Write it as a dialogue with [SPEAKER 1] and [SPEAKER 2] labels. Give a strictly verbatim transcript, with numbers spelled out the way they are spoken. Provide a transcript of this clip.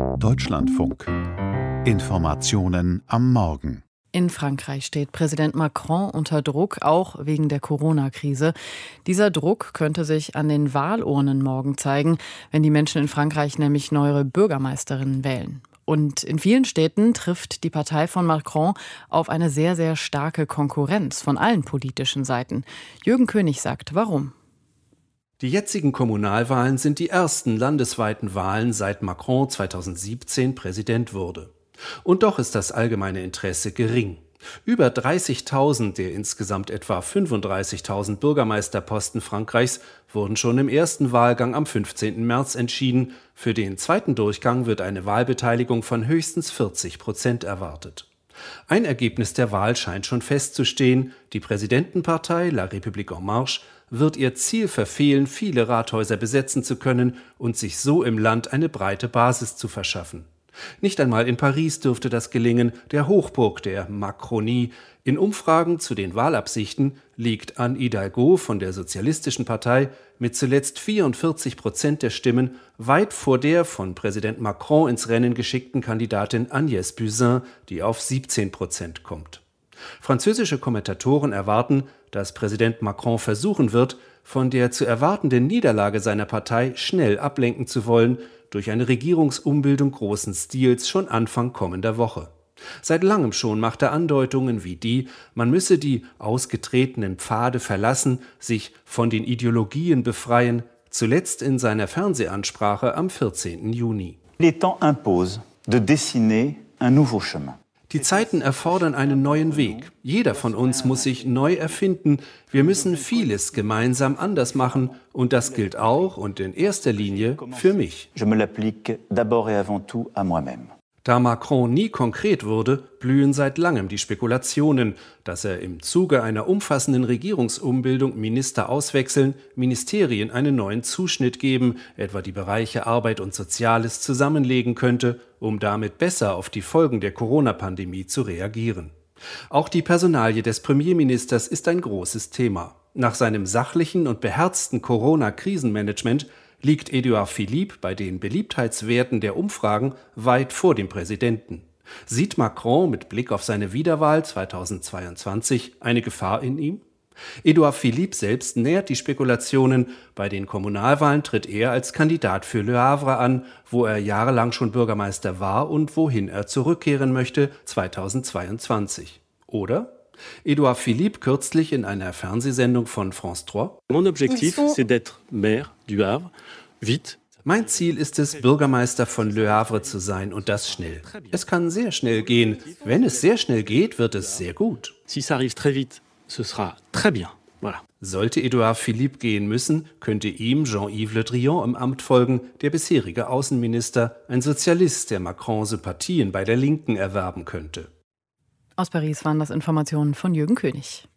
[SPEAKER 1] Deutschlandfunk. Informationen am Morgen.
[SPEAKER 2] In Frankreich steht Präsident Macron unter Druck, auch wegen der Corona-Krise. Dieser Druck könnte sich an den Wahlurnen morgen zeigen, wenn die Menschen in Frankreich nämlich neue Bürgermeisterinnen wählen. Und in vielen Städten trifft die Partei von Macron auf eine sehr, sehr starke Konkurrenz von allen politischen Seiten. Jürgen König sagt, warum.
[SPEAKER 3] Die jetzigen Kommunalwahlen sind die ersten landesweiten Wahlen, seit Macron zweitausendsiebzehn Präsident wurde. Und doch ist das allgemeine Interesse gering. Über dreißigtausend der insgesamt etwa fünfunddreißigtausend Bürgermeisterposten Frankreichs wurden schon im ersten Wahlgang am fünfzehnten März entschieden. Für den zweiten Durchgang wird eine Wahlbeteiligung von höchstens vierzig Prozent erwartet. Ein Ergebnis der Wahl scheint schon festzustehen. Die Präsidentenpartei La République en Marche wird ihr Ziel verfehlen, viele Rathäuser besetzen zu können und sich so im Land eine breite Basis zu verschaffen. Nicht einmal in Paris dürfte das gelingen, der Hochburg der Macronie. In Umfragen zu den Wahlabsichten liegt Anne Hidalgo von der Sozialistischen Partei mit zuletzt vierundvierzig Prozent der Stimmen weit vor der von Präsident Macron ins Rennen geschickten Kandidatin Agnès Buzyn, die auf siebzehn Prozent kommt. Französische Kommentatoren erwarten, dass Präsident Macron versuchen wird, von der zu erwartenden Niederlage seiner Partei schnell ablenken zu wollen, durch eine Regierungsumbildung großen Stils schon Anfang kommender Woche. Seit langem schon macht er Andeutungen wie die, man müsse die ausgetretenen Pfade verlassen, sich von den Ideologien befreien, zuletzt in seiner Fernsehansprache am vierzehnten Juni.
[SPEAKER 4] Les temps imposent de dessiner un nouveau chemin.
[SPEAKER 3] Die Zeiten erfordern einen neuen Weg. Jeder von uns muss sich neu erfinden. Wir müssen vieles gemeinsam anders machen. Und das gilt auch und in erster Linie für mich.
[SPEAKER 4] Je me l'applique d'abord et avant tout à moi-même.
[SPEAKER 3] Da Macron nie konkret wurde, blühen seit langem die Spekulationen, dass er im Zuge einer umfassenden Regierungsumbildung Minister auswechseln, Ministerien einen neuen Zuschnitt geben, etwa die Bereiche Arbeit und Soziales zusammenlegen könnte, um damit besser auf die Folgen der Corona-Pandemie zu reagieren. Auch die Personalie des Premierministers ist ein großes Thema. Nach seinem sachlichen und beherzten Corona-Krisenmanagement liegt Édouard Philippe bei den Beliebtheitswerten der Umfragen weit vor dem Präsidenten. Sieht Macron mit Blick auf seine Wiederwahl zweitausendzweiundzwanzig eine Gefahr in ihm? Édouard Philippe selbst nährt die Spekulationen. Bei den Kommunalwahlen tritt er als Kandidat für Le Havre an, wo er jahrelang schon Bürgermeister war und wohin er zurückkehren möchte zweitausendzweiundzwanzig. Oder? Édouard Philippe kürzlich in einer Fernsehsendung von France drei.
[SPEAKER 5] Mon objectif, c'est d'être maire du Havre, vite.
[SPEAKER 3] Mein Ziel ist es, Bürgermeister von Le Havre zu sein und das schnell. Es kann sehr schnell gehen. Wenn es sehr schnell geht, wird es sehr gut.
[SPEAKER 5] Si ça arrive très vite, ce sera très bien. Voilà.
[SPEAKER 3] Sollte Édouard Philippe gehen müssen, könnte ihm Jean-Yves Le Drian im Amt folgen, der bisherige Außenminister, ein Sozialist, der Macron Sympathien bei der Linken erwerben könnte.
[SPEAKER 2] Aus Paris waren das Informationen von Jürgen König.